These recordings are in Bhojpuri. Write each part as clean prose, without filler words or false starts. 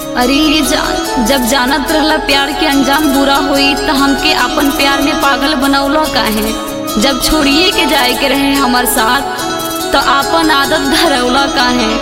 अरे जान, जब जानत रहला प्यार के अंजाम बुरा होई त हमके अपन प्यार में पागल बनौलो काहे। जब छोड़िए के जाए के रहे हमार साथ तो अपन आदत धरौला काहे।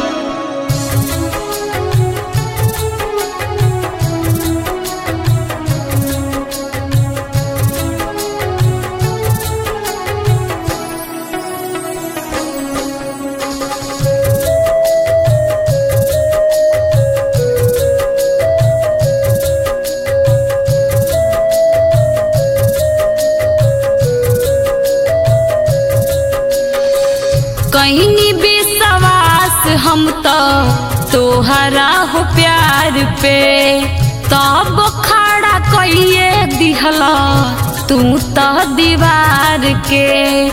कहीं विश्वास हम तो तोहरा हो प्यार पे, तब खड़ा कहिए दिहला तू तो दीवार के।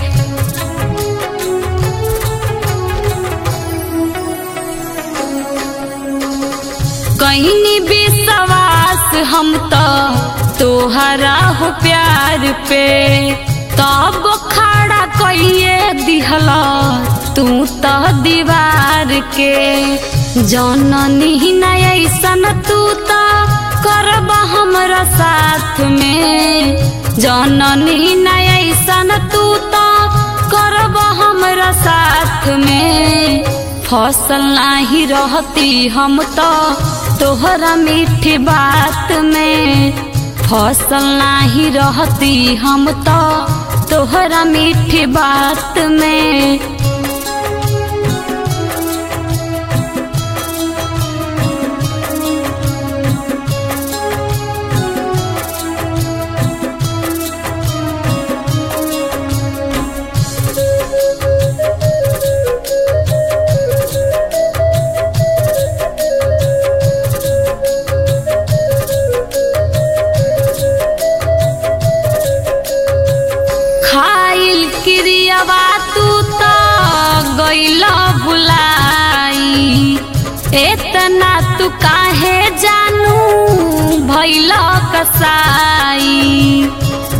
कहीं विश्वास हम तो तोहरा हो प्यार पे, तब खड़ा कहिए दिहला तू तो दीवार के। जननी न ऐसन तू तो करब हमरा साथ में, जननी न ऐसन तू तो करब हमरा साथ में। फसल नहीं रहती हम तो तोहरा मीठी बात में, फसल नहीं रहती हम तो तोहरा मीठी बात में। गईला भुलाई एतना तू काहे जानू भइला कसाई।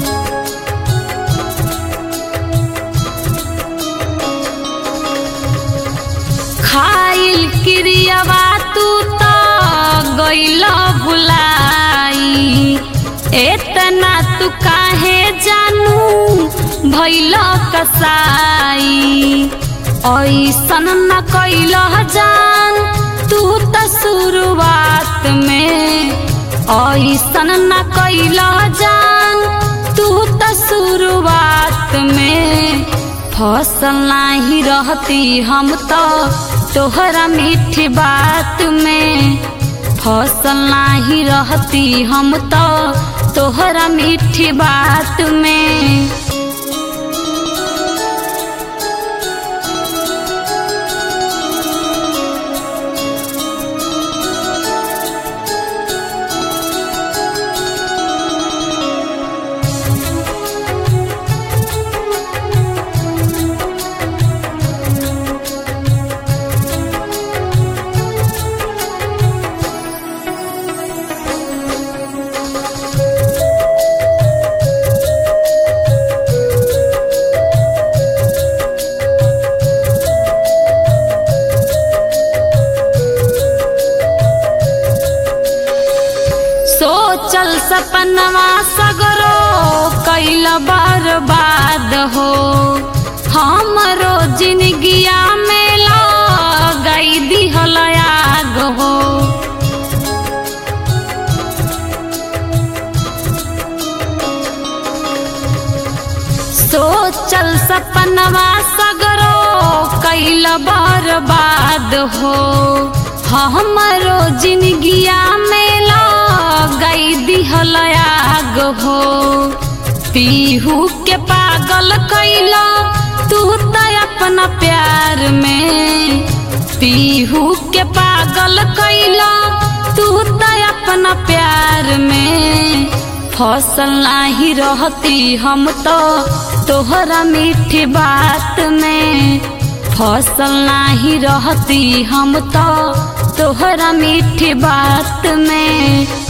खाइल क्रियावा तू तो गईला भुलाई एतना तू काहे जानू भइला कसाई। ऐसन न कैला जान तू तो शुरुआत में, ऐसन न कैला जान तू तो शुरुआत में। फसल नहीं रहती हम तो तोहरा मीठी बात में, फसल नहीं रहती हम तो तोहरा मीठी बात में। चल सपनवा सगरो कैला बर्बाद हो, हमरो जिंदगिया में लगाई दिहल आग हो। सोचल सपनवा सगरो कैला बर्बाद हो, हमरो जिंदगिया में गई दिहल आग हो। पीहू के पागल कैला तू तो अपना प्यार में, पीहू के पागल कैला तू तो अपना प्यार में। फसल नहीं रहती हम तो तोहरा मीठी बात में, फसल नहीं रहती हम तो तोहरा मीठी बात में।